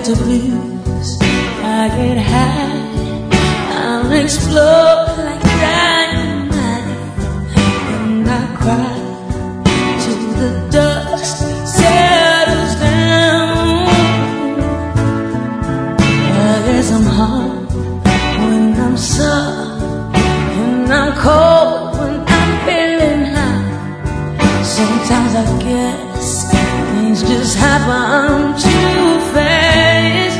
get the blues, I get high, I'll explode like dynamite, and I cry till the dust settles down. I guess I'm hard when I'm soft, and I'm cold when I'm feeling high. Sometimes I guess things just happen too fast.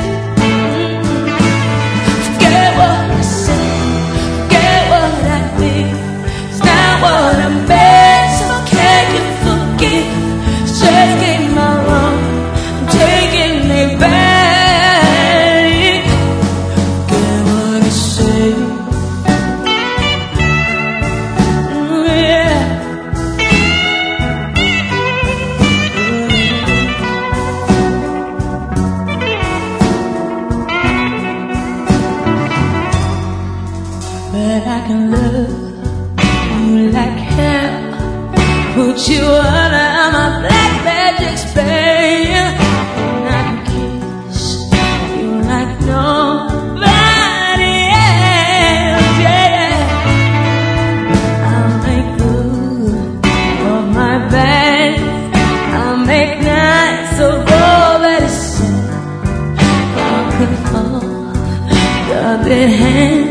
Forget what I said, forget what I did. It's not what I meant, so can you forgive? It's just getting my wrong, I'm taking it back. Forget what I said. Yeah. But I can love you like hell, put you under my black magic spell, and I can kiss you like nobody else. Yeah, I'll make good of my bad, I'll make nights of all that is said. I'll cut off your dead hand.